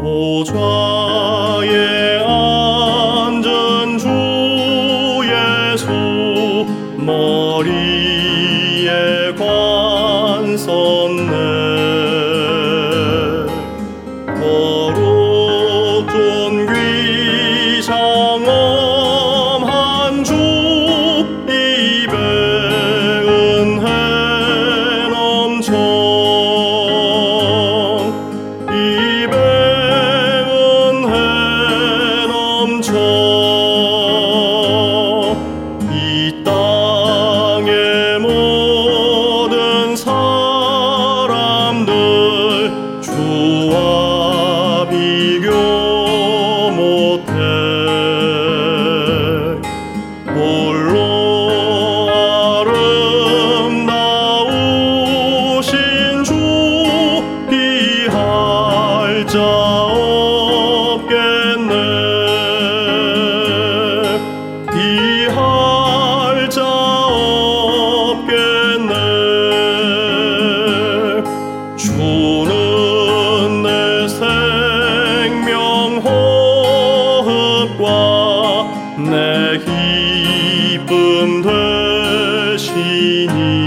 보좌에 앉은 주 예수 머리에 관 썼네. 거룩 존귀 장엄한 주 입에 은혜 넘쳐 입에 은혜 넘쳐 이 땅의 모든 사람들 주와 비교 못해. 홀로 아름다우신 주 비할 자 없겠네. 비할 자 없겠네. 주는 내 생명 호흡과 내 기쁨 되시니